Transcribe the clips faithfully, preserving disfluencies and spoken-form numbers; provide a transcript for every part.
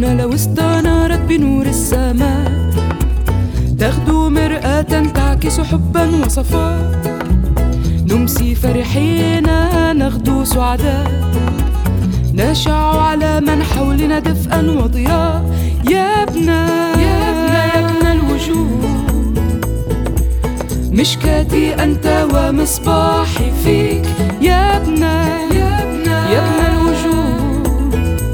قلوبنا لو استنارت بنور السماء تغدو مرآة تعكس حبا وصفاء، نمسي فرحين نغدو سعداء، نشع على من حولنا دفئا وضياء. يا ابنى يا ابنى يا ابنى الوجود، مشكاتي أنت ومصباحي فيك. يا ابنى يا ابنى يا ابنى الوجود،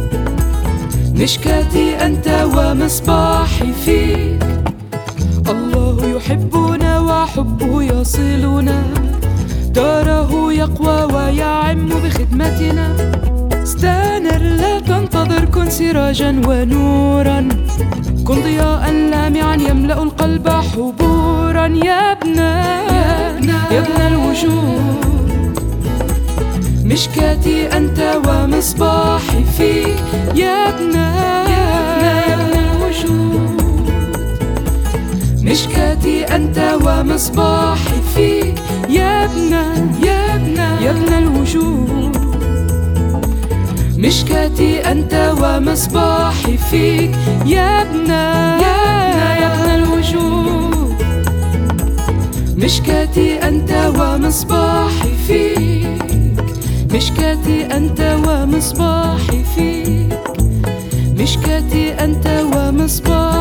مشكاتي أنت ومصباحي فيك. الله يحبنا وحبه يصلنا، داره يقوى ويعم بخدمتنا. استانر لا تنتظر، كن سراجا ونورا، كن ضياء لامعا يملأ القلب حبورا. يا ابنى يا ابنى الوجود، مشكاتي أنت ومصباحي فيك. يا ابنى يا ابنى الوجود، مشكاتي أنت ومصباحي فيك. يا ابنى يا ابنى يا ابنى الوجود، مشكاتي أنت ومصباحي فيك. يا ابنى يا ابنى يا ابنى الوجود، مشكاتي أنت ومصباحي فيك. مشكاتي أنت ومصباحي فيك، مشكاتي أنت ومصباحي